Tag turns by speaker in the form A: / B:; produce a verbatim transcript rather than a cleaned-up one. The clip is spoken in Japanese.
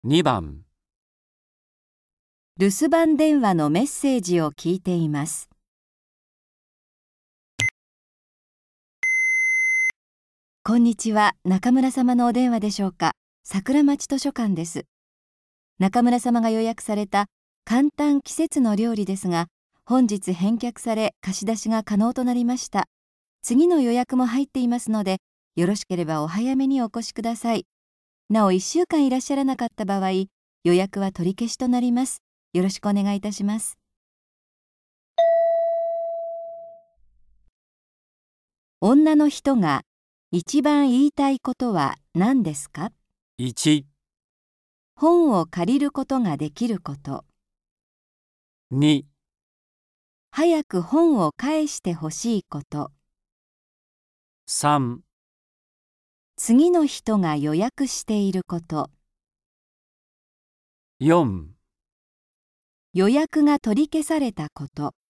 A: にばん
B: 留守番電話のメッセージを聞いています。こんにちは、中村様のお電話でしょうか。桜町図書館です。中村様が予約された簡単季節の料理ですが、本日返却され貸し出しが可能となりました。次の予約も入っていますので、よろしければお早めにお越しください。なおいっしゅうかんいらっしゃらなかった場合、予約は取り消しとなります。よろしくお願いいたします。女の人が一番言いたいことは何ですか？
A: いち、
B: 本を借りることができること。
A: に、
B: 早く本を返してほしいこと。
A: さん、
B: 次の人が予約していること。
A: よん、
B: 予約が取り消されたこと。